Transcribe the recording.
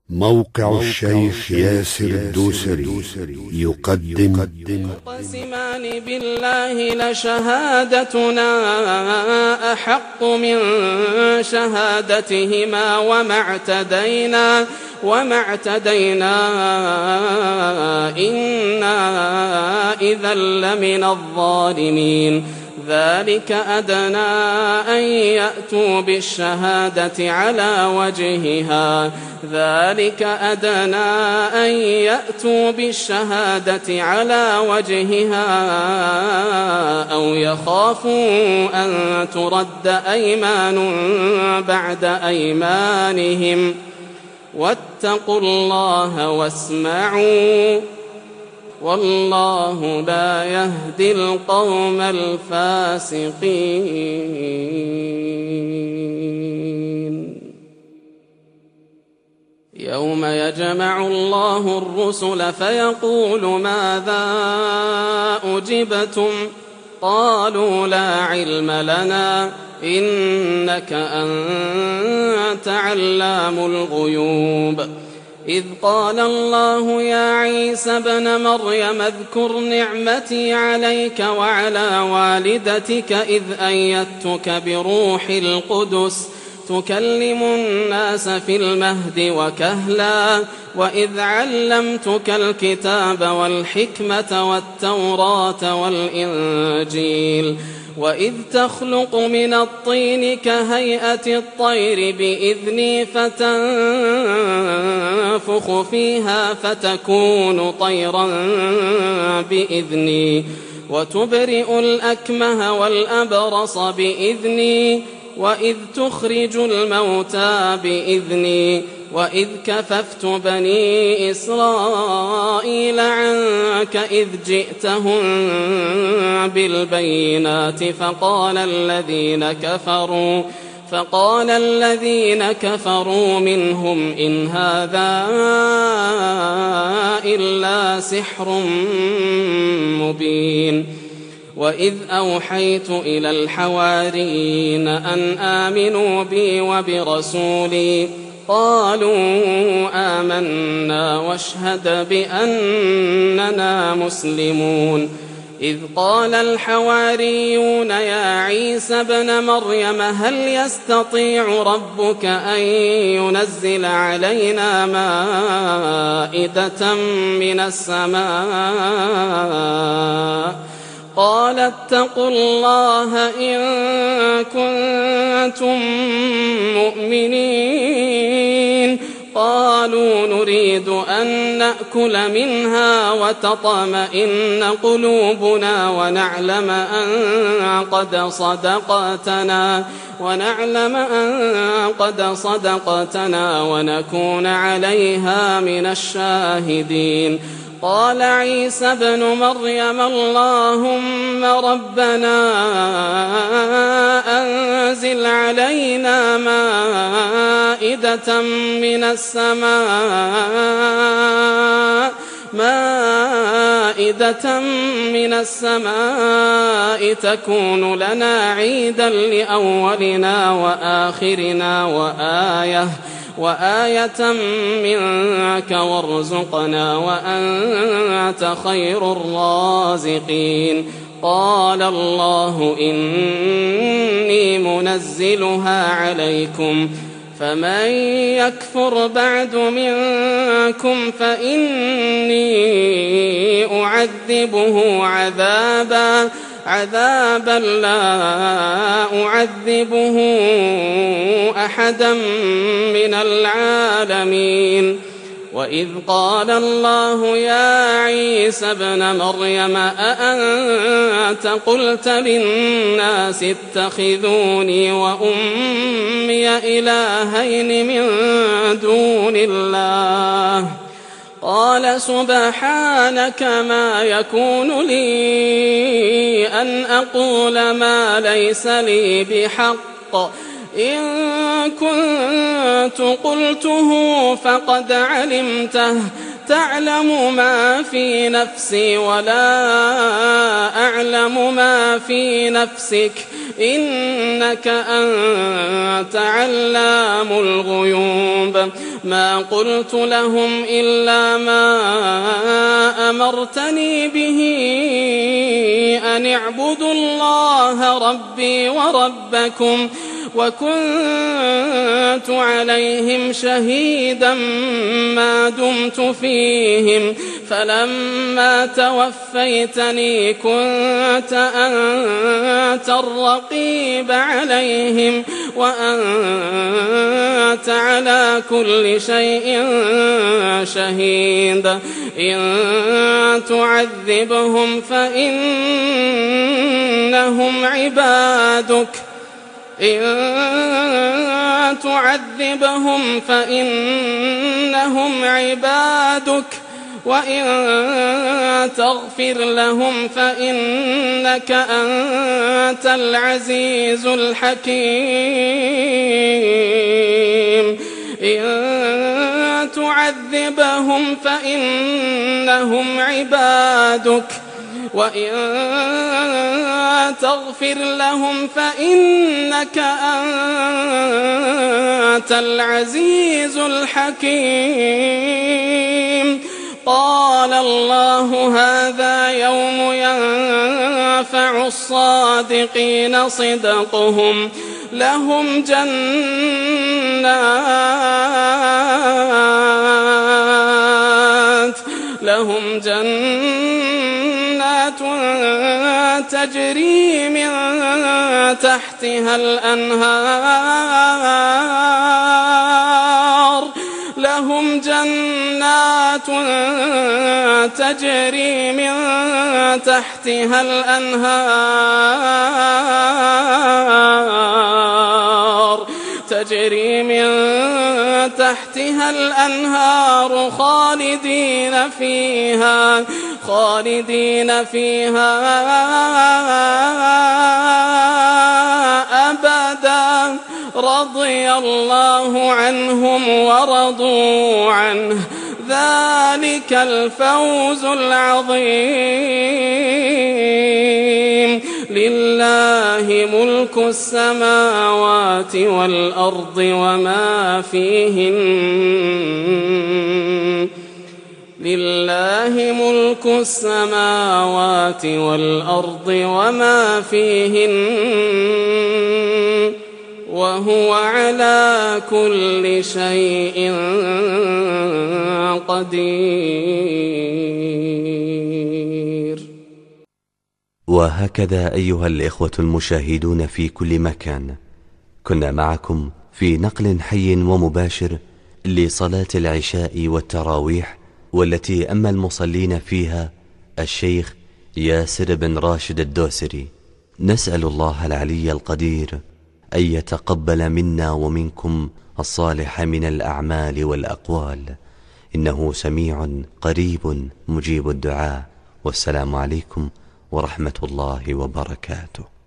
موقع الشيخ ياسر الدوسري يقدم قسمان بالله لشهادتنا أحق من شهادتهما وما اعتدينا إنا إذا لمن الظالمين. ذلك أدنى أن يأتوا بالشهادة على وجهها أو يخافوا أن ترد أيمان بعد أيمانهم واتقوا الله واسمعوا والله لا يهدي القوم الفاسقين. يوم يجمع الله الرسل فيقول ماذا أجبتم قالوا لا علم لنا إنك أنت علام الغيوب. إذ قال الله يا عيسى ابن مريم اذكر نعمتي عليك وعلى والدتك إذ أيدتك بروح القدس تكلم الناس في المهد وكهلا وإذ علمتك الكتاب والحكمة والتوراة والإنجيل وإذ تخلق من الطين كهيئة الطير بإذني فتنفخ فيها فتكون طيرا بإذني وتبرئ الأكمه والأبرص بإذني وإذ تخرج الموتى بإذني وإذ كففت بني إسرائيل عنك إذ جئتهم بالبينات فقال الذين كفروا منهم إن هذا إلا سحر مبين. وإذ أوحيت إلى الحواريين أن آمنوا بي وبرسولي قالوا آمنا واشهد بأننا مسلمون. إذ قال الحواريون يا عيسى ابن مريم هل يستطيع ربك أن ينزل علينا مائدة من السماء قال اتقوا الله إن كنتم مؤمنين. قالوا نريد أن نأكل منها وتطمئن قلوبنا ونعلم أن قد صدقتنا ونكون عليها من الشاهدين. قال عيسى ابن مريم اللهم ربنا أنزل علينا مائدة من السماء تكون لنا عيدا لأولنا وآخرنا وآية منك وارزقنا وأنت خير الرازقين. قال الله إني منزلها عليكم فمن يكفر بعد منكم فإني أعذبه عذابا لا أعذبه أحدا من العالمين. وإذ قال الله يا عيسى ابن مريم أأنت قلت للناس اتخذوني وأمي إلهين من دون الله قال سبحانك ما يكون لي أن أقول ما ليس لي بحق إن كنت قلته فقد علمته تعلم ما في نفسي ولا أعلم ما في نفسك إنك أنت علام الغيوب ما قلت لهم إلا ما أمرتني به أن اعبدوا الله ربي وربكم وكنت عليهم شهيدا ما دمت فيهم فلما توفيتني كنت أنت الرقيب عليهم وأنت على كل شيء شهيد إن تعذبهم فإنهم عبادك إن تعذبهم فإنهم عبادك وإن تغفر لهم فإنك أنت العزيز الحكيم إن تعذبهم فإنهم عبادك وإن تغفر لهم فإنك أنت العزيز الحكيم قال الله هذا يوم ينفع الصادقين صدقهم لهم جنات تجري من تحتها الأنهار لهم جنات تجري من تحتها الأنهار خالدين فيها أبدا رضي الله عنهم ورضوا عنه ذلك الفوز العظيم لله ملك السماوات والأرض وما فيهن لله ملك السماوات والأرض وما فيهن وهو على كل شيء قدير. وهكذا أيها الإخوة المشاهدون في كل مكان، كنا معكم في نقل حي ومباشر لصلاة العشاء والتراويح، والتي أما المصلين فيها الشيخ ياسر بن راشد الدوسري. نسأل الله العلي القدير أن يتقبل منا ومنكم الصالح من الأعمال والأقوال، إنه سميع قريب مجيب الدعاء. والسلام عليكم ورحمة الله وبركاته.